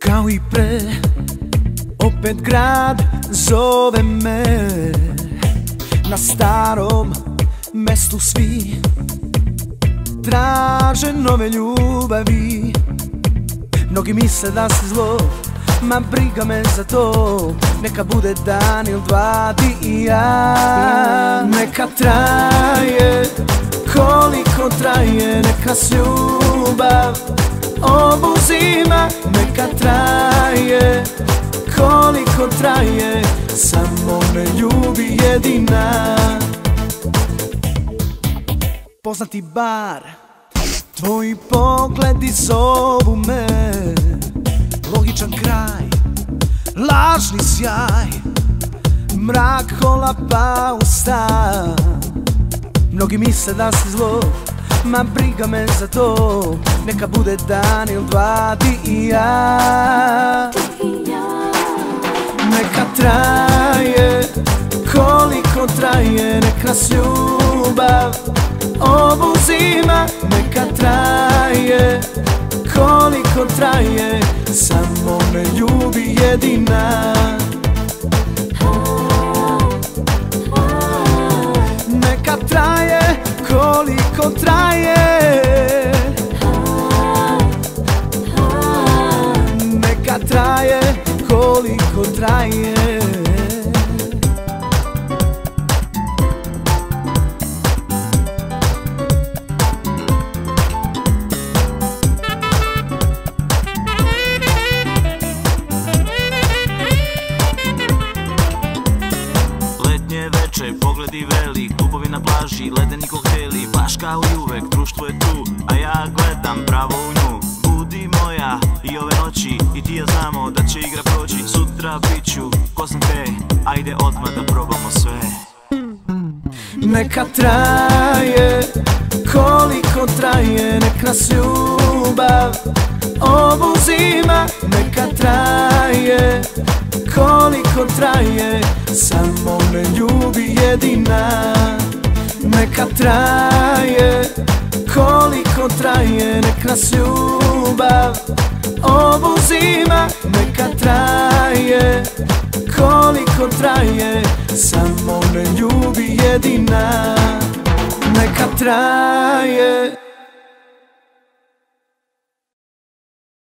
Kao i pre, opet grad zove me. Na starom mestu svi traže nove ljubavi. Mnogi misle da si zlo, ma briga me za to. Neka bude dan ili dva, ti i ja. Neka traje koliko traje, neka s ljubav obuzima. Neka traje koliko traje, samo me ljubi jedina. Poznati bar, tvoji pogledi zovu me. Logičan kraj, lažni sjaj, mrak kolapa u stan. Mnogi misle da si zlo, ma briga me za to. Neka bude dan ili dva, ti i ja. Neka traje koliko traje, neka s ljubav obuzima. Neka traje koliko traje, samo me ljubi jedina. Neka traje koliko traje, neka traje koliko traje. Pogledi vreli, klubovi na plaži, ledeni kokteli. Baš kao i uvek, društvo je tu, a ja gledam pravo u nju. Budi moja i ove noći, i ti ja znamo da će igra proći. Sutra bit ću, ko sam te, ajde odmah da probamo sve. Neka traje koliko traje, nek nas ljubav obuzima. Neka traje koliko traje, samo me ljubi jedina. Neka traje koliko traje, nek nas ljubav obuzima. Neka traje koliko traje, samo me ljubi jedina. Neka traje